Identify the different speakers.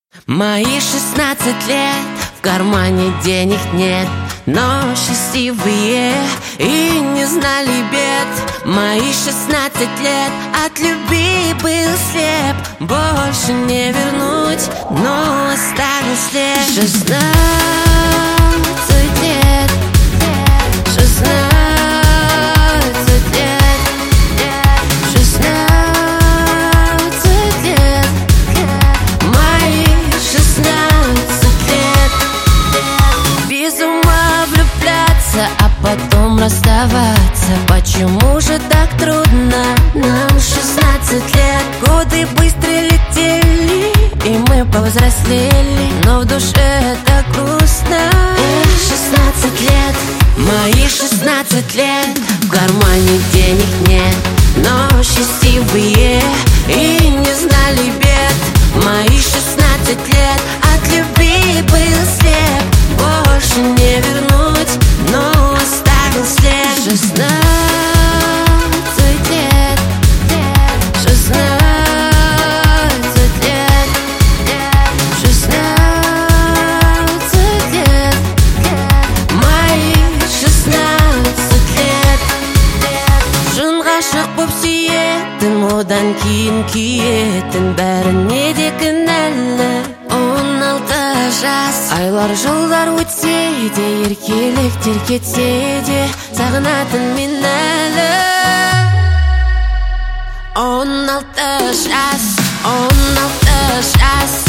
Speaker 1: Мои 16 лет, в кармане денег нет, но счастливые и не знали бед. Мои 16 лет, от любви был слеп, больше не вернуть, но оставил след. 16 лет, 16 лет, 16 лет, мои 16 лет. Без ума влюбляться, а потом расставаться. Почему же так трудно нам 16 лет? Годы быстро летели, и мы повзрослели, но в душе так грустно. 16 лет, мои 16 лет, в кармане денег нет, но счастливые и не знали бед. Мои 16 лет, от любви был слеп, больше не вернуть, но оставил след. 16 лет, 16 лет, 16 лет, мои 16 лет. Шын ғашық боп сүйетін, одан кейін күйетін, бәріне де кінәлі. 16 жас, айлар жылдар өтсе де, еркеліктер кетсе де, сағынатын мен әлі. 16 жас, 16 жас.